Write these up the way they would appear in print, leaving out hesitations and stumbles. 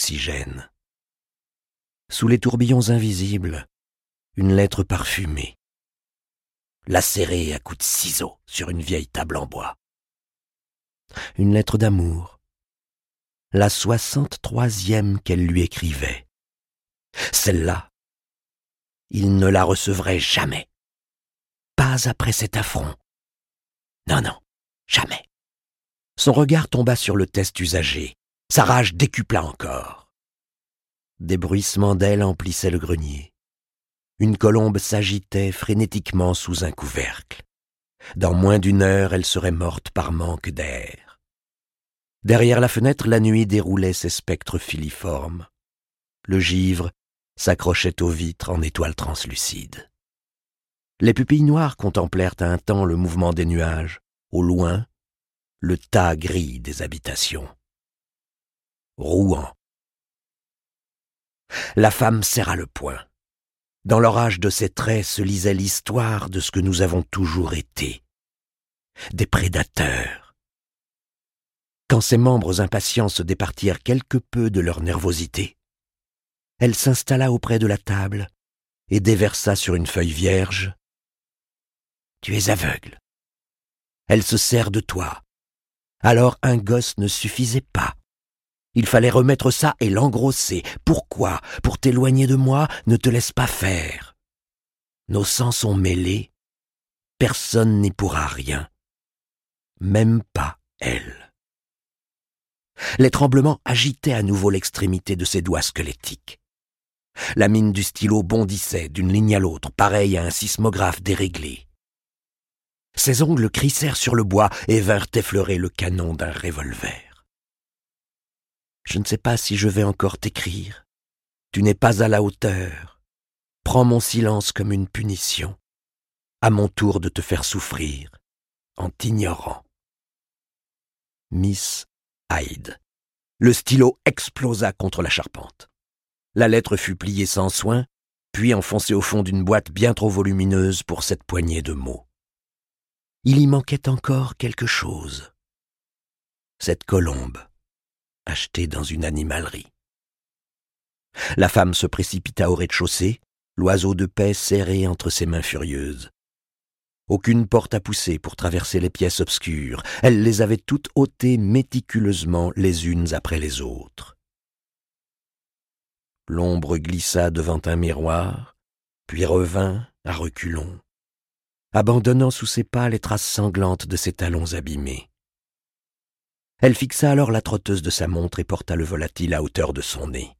d'oxygène. Sous les tourbillons invisibles, une lettre parfumée, lacérée à coups de ciseaux sur une vieille table en bois. Une lettre d'amour, la 63e qu'elle lui écrivait. Celle-là, il ne la recevrait jamais. Pas après cet affront. Non, jamais. Son regard tomba sur le test usagé. Sa rage décupla encore. Des bruissements d'ailes emplissaient le grenier. Une colombe s'agitait frénétiquement sous un couvercle. Dans moins d'une heure, elle serait morte par manque d'air. Derrière la fenêtre, la nuit déroulait ses spectres filiformes. Le givre s'accrochait aux vitres en étoiles translucides. Les pupilles noires contemplèrent un temps le mouvement des nuages. Au loin, le tas gris des habitations. Rouen. La femme serra le poing. Dans l'orage de ses traits se lisait l'histoire de ce que nous avons toujours été. Des prédateurs. Quand ses membres impatients se départirent quelque peu de leur nervosité, elle s'installa auprès de la table et déversa sur une feuille vierge. « Tu es aveugle. Elle se sert de toi. Alors un gosse ne suffisait pas. Il fallait remettre ça et l'engrosser. Pourquoi ? Pour t'éloigner de moi, ne te laisse pas faire. Nos sangs sont mêlés. Personne n'y pourra rien. Même pas elle. » Les tremblements agitaient à nouveau l'extrémité de ses doigts squelettiques. La mine du stylo bondissait d'une ligne à l'autre, pareille à un sismographe déréglé. Ses ongles crissèrent sur le bois et vinrent effleurer le canon d'un revolver. « Je ne sais pas si je vais encore t'écrire. Tu n'es pas à la hauteur. Prends mon silence comme une punition. À mon tour de te faire souffrir, en t'ignorant. » Miss Hyde. Le stylo explosa contre la charpente. La lettre fut pliée sans soin, puis enfoncée au fond d'une boîte bien trop volumineuse pour cette poignée de mots. Il y manquait encore quelque chose. Cette colombe, achetée dans une animalerie. La femme se précipita au rez-de-chaussée, l'oiseau de paix serré entre ses mains furieuses. Aucune porte à pousser pour traverser les pièces obscures. Elle les avait toutes ôtées méticuleusement les unes après les autres. L'ombre glissa devant un miroir, puis revint à reculons, abandonnant sous ses pas les traces sanglantes de ses talons abîmés. Elle fixa alors la trotteuse de sa montre et porta le volatile à hauteur de son nez.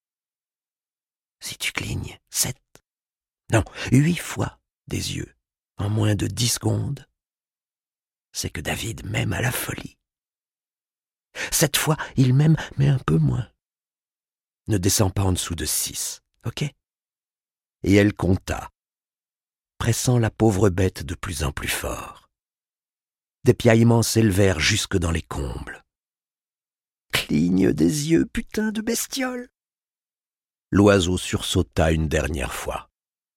« Si tu clignes 7, non, 8 fois des yeux, en moins de 10 secondes, c'est que David m'aime à la folie. 7 fois, il m'aime, mais un peu moins. Ne descends pas en dessous de 6, ok ?» Et elle compta, pressant la pauvre bête de plus en plus fort. Des piaillements s'élevèrent jusque dans les combles. « Cligne des yeux, putain de bestiole !» L'oiseau sursauta une dernière fois.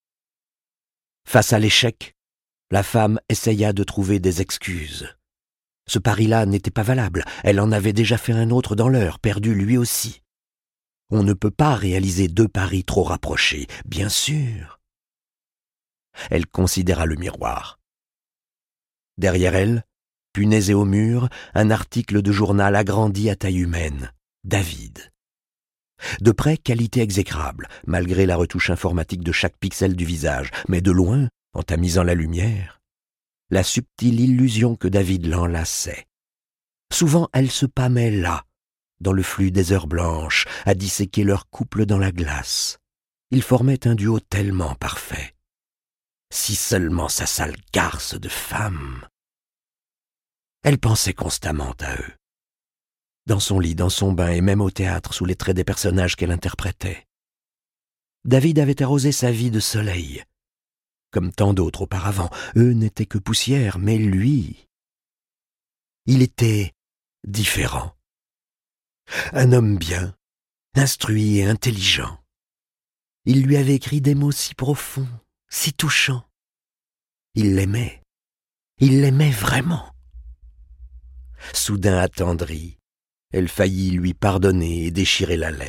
Face à l'échec, la femme essaya de trouver des excuses. Ce pari-là n'était pas valable. Elle en avait déjà fait un autre dans l'heure, perdu lui aussi. On ne peut pas réaliser 2 paris trop rapprochés, bien sûr. Elle considéra le miroir. Derrière elle, punaisé au mur, un article de journal agrandi à taille humaine. David. De près, qualité exécrable, malgré la retouche informatique de chaque pixel du visage, mais de loin, en tamisant la lumière, la subtile illusion que David l'enlaçait. Souvent, elle se pâmait là, dans le flux des heures blanches, à disséquer leur couple dans la glace. Ils formaient un duo tellement parfait. Si seulement sa sale garce de femme. Elle pensait constamment à eux. Dans son lit, dans son bain et même au théâtre, sous les traits des personnages qu'elle interprétait. David avait arrosé sa vie de soleil. Comme tant d'autres auparavant, eux n'étaient que poussière, mais lui... il était différent. Un homme bien, instruit et intelligent. Il lui avait écrit des mots si profonds, si touchants. Il l'aimait vraiment. Soudain attendrie, elle faillit lui pardonner et déchirer la lettre.